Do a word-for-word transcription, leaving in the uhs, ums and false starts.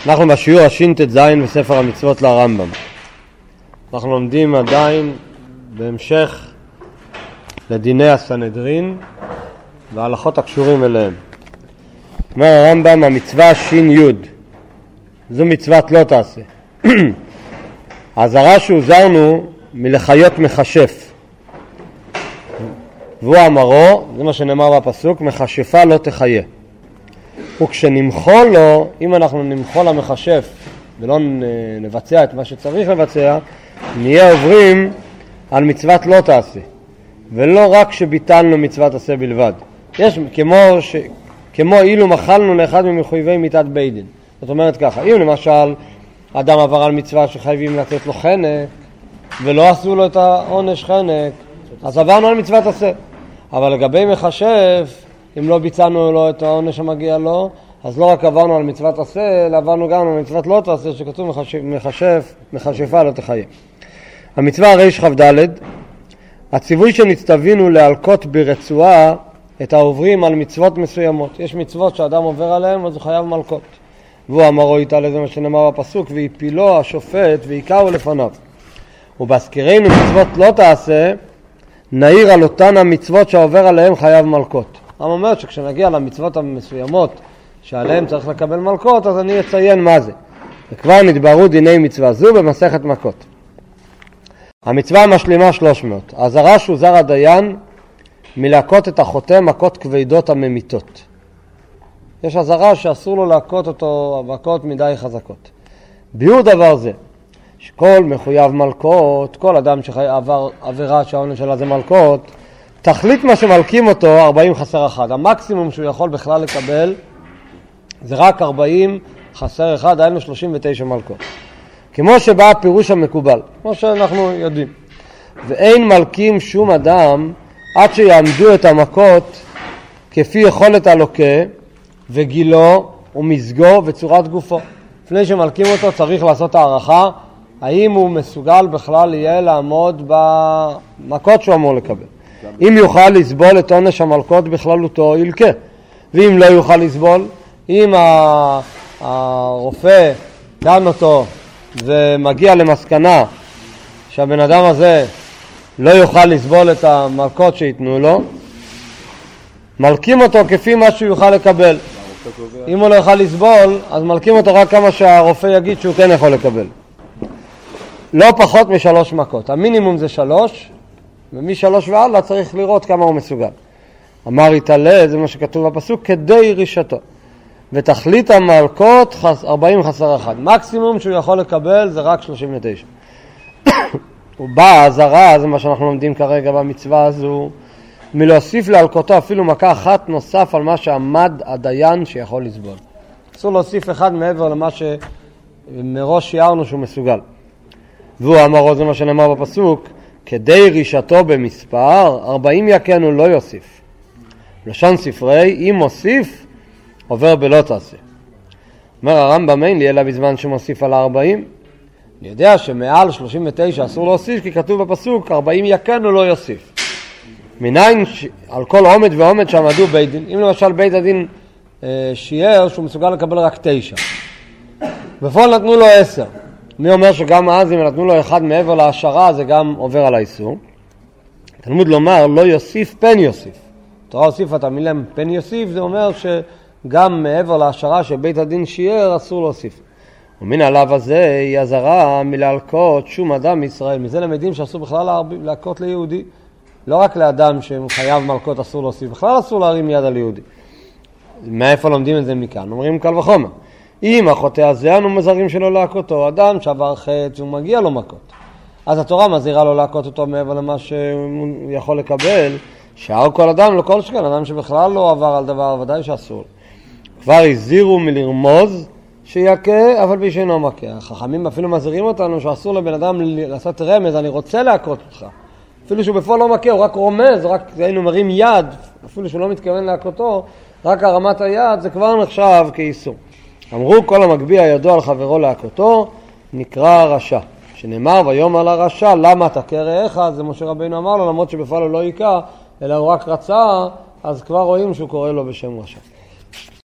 אנחנו בשיעור השין ט"ז בספר המצוות לרמב"ם. אנחנו לומדים עדיין בהמשך לדיני הסנהדרין וההלכות הקשורים אליהם. אומר הרמב"ם, המצווה שין יוד, זו מצוות לא תעשה. הזרה שהוזרנו מלחיות מחשף, והוא אמרו, זה מה שנאמר בפסוק, מחשפה לא תחיה. וכשנמחול לו, אם אנחנו נמחול למחשף ולא נבצע את מה שצריך לבצע, נהיה עוברים על מצוות לא תעשה, ולא רק שביטלנו מצוות עשה בלבד. יש כמו, ש... כמו אילו מחלנו לאחד ממחויבי מיתת בית דין. זאת אומרת ככה, אם למשל אדם עבר על מצווה שחייבים לתת לו חנק ולא עשו לו את העונש חנק, אז עברנו על מצוות עשה. אבל לגבי מחשף, אם לא ביצענו לו את העונש המגיע לו, אז לא רק עברנו על מצוות עשה, אלא עברנו גם על מצוות לא תעשה, שכתוב מחשף, מחשף, מחשפה לא תחיה. המצווה ריש כ"ד, הציווי שנצטווינו להלקות ברצועה את העוברים על מצוות מסוימות. יש מצוות שאדם עובר עליהן, אז הוא חייב מלקות. והוא אמרו איתה לזה מה שנאמר בפסוק, ויפילו השופט ויקראו לפניו. ובהזכירנו מצוות לא תעשה, נעיר על אותן המצוות שעובר עליהן חייב מלקות. אני אומר שכשנגיע למצוות המסוימות שעליהן צריך לקבל מלקות, אז אני אציין מה זה. וכבר נדברו דיני מצווה זו במסכת מכות. המצווה המשלימה שלוש מאות. הזרה שהוזר הדיין מלהכות את החוטא מכות כבדות הממיתות. יש הזרה שאסור לו להכות אותו מכות מדי חזקות. ביור דבר זה, שכל מחויב מלכות, כל אדם שעבר עבירה שהעונש שלה זה מלכות, תכלית מה שמלכים אותו ארבעים חסר אחד. המקסימום שהוא יכול בכלל לקבל זה רק ארבעים חסר אחד, היינו שלושים ותשע מלכות. כמו שבא הפירוש המקובל, כמו שאנחנו יודעים. ואין מלכים שום אדם עד שיעמדו את המכות כפי יכולת הלוקה וגילו ומזגו וצורת גופו. לפני שמלכים אותו צריך לעשות הערכה האם הוא מסוגל בכלל יהיה לעמוד במכות שהוא אמור לקבל. אם יוכל לסבול את עונש המלכות בכללותו, ילכה. ואם לא יוכל לסבול, אם הרופא דן אותו ומגיע למסקנה שהבן אדם הזה לא יוכל לסבול את המלכות שיתנו לו, מלכים אותו כפי מה שהוא יוכל לקבל. אם הוא לא יוכל לסבול, אז מלכים אותו רק כמה שהרופא יגיד שהוא כן יכול לקבל. לא פחות משלוש מכות. המינימום זה שלוש, ומשלוש ועלה צריך לראות כמה הוא מסוגל. אמר יתעלה, זה מה שכתוב בפסוק, כדי רישתו. ותכלית המלכות ארבעים חסר אחד. מקסימום שהוא יכול לקבל זה רק שלושים ותשע. ובא הזרה, זה מה שאנחנו לומדים כרגע במצווה הזו, מלהוסיף להלקותו אפילו מכה אחת נוסף על מה שעמד הדיין שיכול לסבול. אסור להוסיף אחד מעבר למה שמראש שיערנו שהוא מסוגל. והוא אמרו, זה מה שנאמר בפסוק, כדי רישתו במספר, ארבעים יקנו לא יוסיף. לשון ספרי, אם מוסיף, עובר בלא תעשה. אומר הרמב"ם, אין לי אלא בזמן שמוסיף על הארבעים. אני יודע שמעל שלושים ותשע אסור להוסיף, כי כתוב בפסוק, ארבעים יקנו לא יוסיף. מניין ש... על כל עומד ועומד שעמדו בית דין, אם למשל בית הדין אה, שיער שהוא מסוגל לקבל רק תשע. בפועל נתנו לו עשר. מי אומר שגם אז אם נתנו לו אחד מעבר להשערה, זה גם עובר על האיסור. תלמוד לומר, לא יוסיף פן יוסיף. תורה הוסיף את המילה פן יוסיף, זה אומר שגם מעבר להשערה שבית הדין שיער, אסור להוסיף. ומן עליו הזה היא הזרה מלהלקות שום אדם מישראל. מזה למדים שאסור בכלל להלקות ליהודי. לא רק לאדם שחייב מלכות אסור להוסיף, בכלל אסור להרים יד על יהודי. מאיפה לומדים את זה מכאן? אומרים קל וחומר. אם החוטא הזה אנו מזהירים שלא להכותו, אדם שעבר חטא ומגיע לו מכות, אז התורה מזהירה לו להכות אותו מעבר למה שהוא יכול לקבל. שאר כל אדם, לא כל שכן, אדם שבכלל לא עבר על דבר, ודאי שאסור. כבר הזהירו מלרמוז שיקה, אבל בי שאינו מכה. החכמים אפילו מזהירים אותנו שאסור לבן אדם לעשות רמז, אני רוצה להכות אותך. אפילו שהוא בפועל לא מכה, הוא רק רומז, רק היינו מרים יד, אפילו שהוא לא מתכוון להכותו, רק הרמת היד, זה כבר נחשב כאיסור. אמרו כל המגביה ידוע על חברו להכותו, נקרא רשע. שנאמר ויום על הרשע, למה תכה רעך? זה משה רבינו אמר לו, למרות שבפועל הוא לא יקע, אלא הוא רק רצה, אז כבר רואים שהוא קורא לו בשם רשע.